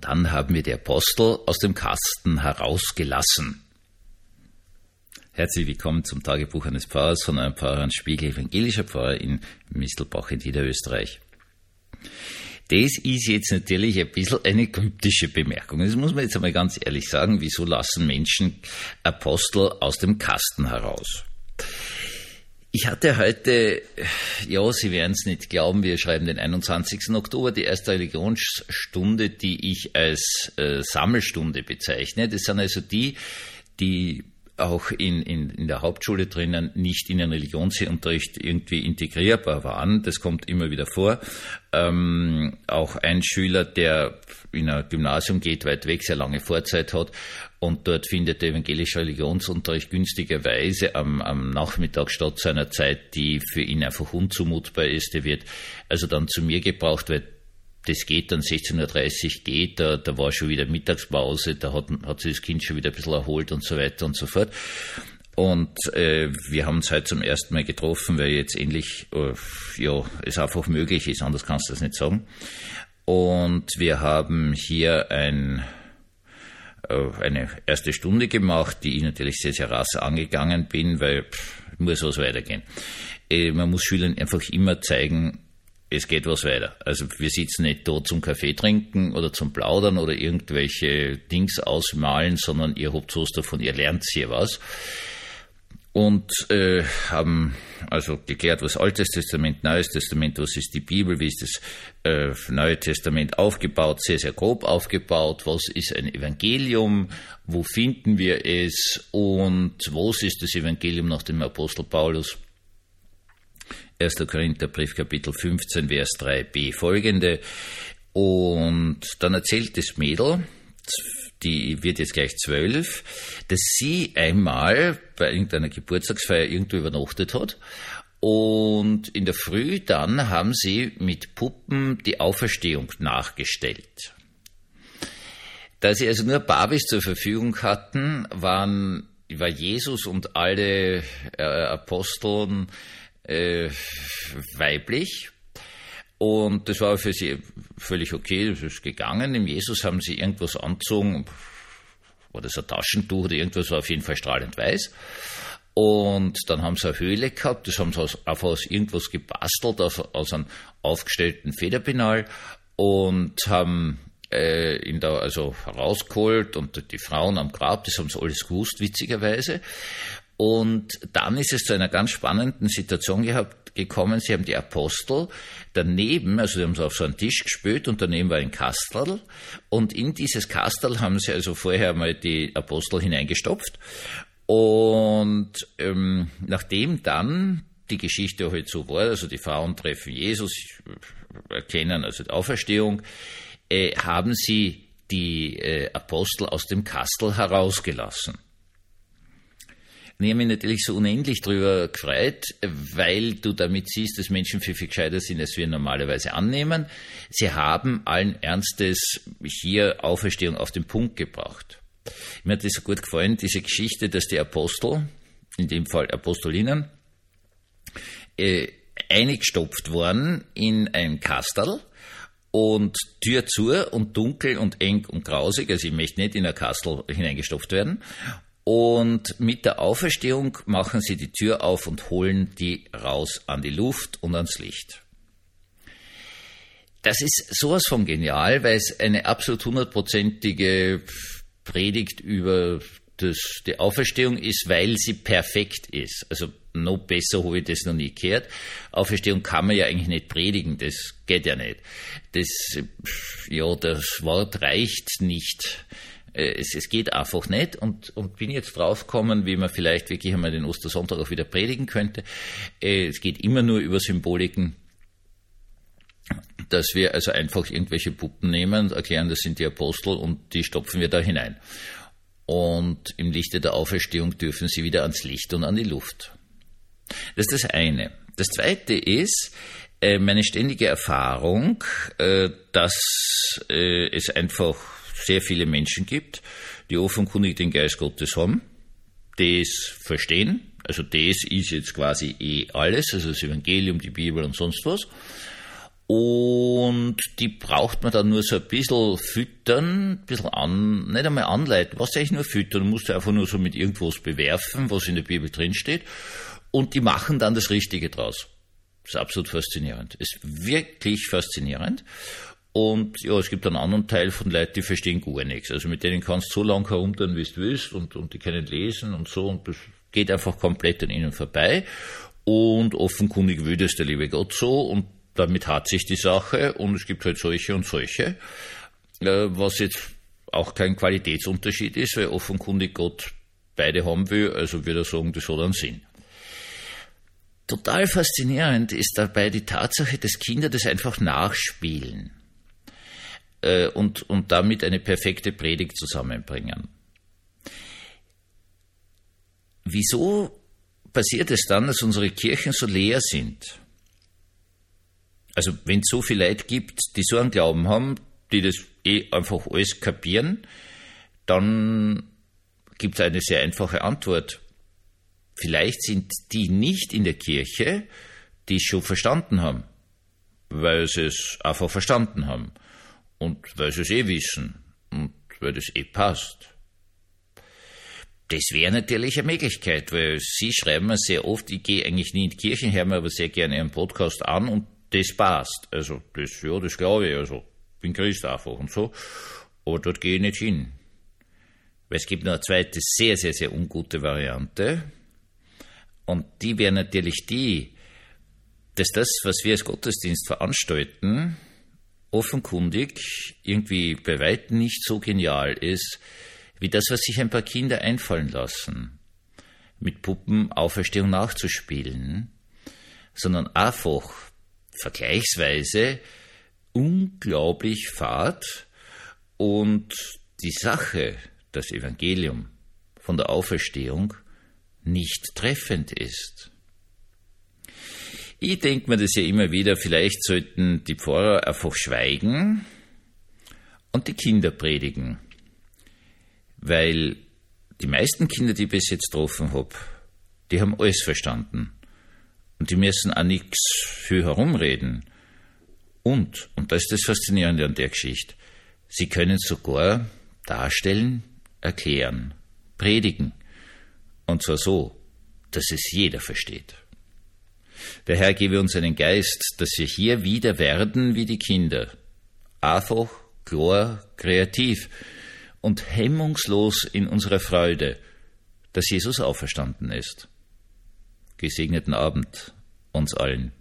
Und dann haben wir die Apostel aus dem Kasten herausgelassen. Herzlich willkommen zum Tagebuch eines Pfarrers von einem Pfarrer Hans Spiegel, evangelischer Pfarrer in Mistelbach in Niederösterreich. Das ist jetzt natürlich ein bisschen eine kryptische Bemerkung. Das muss man jetzt einmal ganz ehrlich sagen. Wieso lassen Menschen Apostel aus dem Kasten heraus? Ich hatte heute, ja, Sie werden es nicht glauben, wir schreiben den 21. Oktober, die erste Religionsstunde, die ich als Sammelstunde bezeichne. Das sind also die auch in der Hauptschule drinnen nicht in den Religionsunterricht irgendwie integrierbar waren. Das kommt immer wieder vor. Auch ein Schüler, der in ein Gymnasium geht, weit weg, sehr lange Vorzeit hat und dort findet der evangelische Religionsunterricht günstigerweise am Nachmittag statt zu einer Zeit, die für ihn einfach unzumutbar ist. Der wird also dann zu mir gebraucht, weil das geht dann 16.30 Uhr geht, da war schon wieder Mittagspause, da hat sich das Kind schon wieder ein bisschen erholt und so weiter und so fort. Und wir haben uns heute zum ersten Mal getroffen, weil jetzt endlich es einfach möglich ist, anders kannst du das nicht sagen. Und wir haben hier eine erste Stunde gemacht, die ich natürlich sehr, sehr rasch angegangen bin, weil muss was weitergehen. Man muss Schülern einfach immer zeigen, es geht was weiter. Also wir sitzen nicht da zum Kaffee trinken oder zum Plaudern oder irgendwelche Dings ausmalen, sondern ihr habt was davon, ihr lernt hier was. Und haben also geklärt, was Altes Testament, Neues Testament, was ist die Bibel, wie ist das Neue Testament aufgebaut, sehr, sehr grob aufgebaut, was ist ein Evangelium, wo finden wir es und was ist das Evangelium nach dem Apostel Paulus. 1. Korintherbrief, Kapitel 15, Vers 3b folgende. Und dann erzählt das Mädel, die wird jetzt gleich 12, dass sie einmal bei irgendeiner Geburtstagsfeier irgendwo übernachtet hat. Und in der Früh dann haben sie mit Puppen die Auferstehung nachgestellt. Da sie also nur Babys zur Verfügung hatten, war Jesus und alle Aposteln weiblich, und das war für sie völlig okay, das ist gegangen. Im Jesus haben sie irgendwas angezogen, war das ein Taschentuch oder irgendwas, war auf jeden Fall strahlend weiß, und dann haben sie eine Höhle gehabt, das haben sie einfach aus irgendwas gebastelt, aus einem aufgestellten Federpinal, und haben ihn da also herausgeholt, und die Frauen am Grab, das haben sie alles gewusst, witzigerweise. Und dann ist es zu einer ganz spannenden Situation gekommen. Sie haben die Apostel daneben, also sie haben sie auf so einen Tisch gespült und daneben war ein Kastel. Und in dieses Kastel haben sie also vorher mal die Apostel hineingestopft. Und nachdem dann die Geschichte halt so war, also die Frauen treffen Jesus, erkennen also die Auferstehung, haben sie die Apostel aus dem Kastel herausgelassen. Und ich habe mich natürlich so unendlich drüber gefreut, weil du damit siehst, dass Menschen viel, viel gescheiter sind, als wir normalerweise annehmen. Sie haben allen Ernstes hier Auferstehung auf den Punkt gebracht. Mir hat das so gut gefallen, diese Geschichte, dass die Apostel, in dem Fall Apostolinnen, eingestopft waren in ein Kastel und Tür zu und dunkel und eng und grausig, also ich möchte nicht in ein Kastel hineingestopft werden. Und mit der Auferstehung machen sie die Tür auf und holen die raus an die Luft und ans Licht. Das ist sowas von genial, weil es eine absolut 100%ige Predigt über die Auferstehung ist, weil sie perfekt ist. Also noch besser habe ich das noch nie gehört. Auferstehung kann man ja eigentlich nicht predigen, das geht ja nicht. Das Wort reicht nicht. Es geht einfach nicht, und bin jetzt draufgekommen, wie man vielleicht wirklich einmal den Ostersonntag auch wieder predigen könnte. Es geht immer nur über Symboliken, dass wir also einfach irgendwelche Puppen nehmen und erklären, das sind die Apostel, und die stopfen wir da hinein. Und im Lichte der Auferstehung dürfen sie wieder ans Licht und an die Luft. Das ist das eine. Das zweite ist meine ständige Erfahrung, dass es einfach sehr viele Menschen gibt, die offenkundig den Geist Gottes haben, das verstehen, also das ist jetzt quasi alles, also das Evangelium, die Bibel und sonst was, Und die braucht man dann nur so ein bisschen füttern, ein bisschen nicht einmal anleiten, was eigentlich nur füttern, musst du einfach nur so mit irgendwas bewerfen, was in der Bibel drinsteht, und die machen dann das Richtige draus. Das ist absolut faszinierend. Das ist wirklich faszinierend. Und ja, es gibt einen anderen Teil von Leuten, die verstehen gar nichts. Also mit denen kannst du so lange herumtun, wie du willst, und die können lesen und so, und das geht einfach komplett an ihnen vorbei. Und offenkundig will das der liebe Gott so, und damit hat sich die Sache, und es gibt halt solche und solche, was jetzt auch kein Qualitätsunterschied ist, weil offenkundig Gott beide haben will, also würde er sagen, das hat einen Sinn. Total faszinierend ist dabei die Tatsache, dass Kinder das einfach nachspielen und damit eine perfekte Predigt zusammenbringen. Wieso passiert es dann, dass unsere Kirchen so leer sind? Also wenn es so viele Leute gibt, die so einen Glauben haben, die das einfach alles kapieren, dann gibt es eine sehr einfache Antwort. Vielleicht sind die nicht in der Kirche, die es schon verstanden haben, weil sie es einfach verstanden haben und weil sie es wissen und weil das passt. Das wäre natürlich eine Möglichkeit, weil Sie schreiben mir sehr oft, ich gehe eigentlich nie in die Kirche, höre mir aber sehr gerne Ihren Podcast an und das passt. Also das glaube ich, also bin Christ einfach und so, aber dort gehe ich nicht hin. Weil es gibt noch eine zweite sehr, sehr, sehr ungute Variante, und die wäre natürlich die, dass das, was wir als Gottesdienst veranstalten, offenkundig irgendwie bei weitem nicht so genial ist, wie das, was sich ein paar Kinder einfallen lassen, mit Puppen Auferstehung nachzuspielen, sondern einfach vergleichsweise unglaublich fad und die Sache, das Evangelium von der Auferstehung, nicht treffend ist. Ich denke mir das ja immer wieder, vielleicht sollten die Pfarrer einfach schweigen und die Kinder predigen. Weil die meisten Kinder, die ich bis jetzt getroffen habe, die haben alles verstanden. Und die müssen auch nichts viel herumreden. Und das ist das Faszinierende an der Geschichte, sie können sogar darstellen, erklären, predigen. Und zwar so, dass es jeder versteht. Der Herr gebe uns einen Geist, dass wir hier wieder werden wie die Kinder. Einfach, klar, kreativ und hemmungslos in unserer Freude, dass Jesus auferstanden ist. Gesegneten Abend uns allen.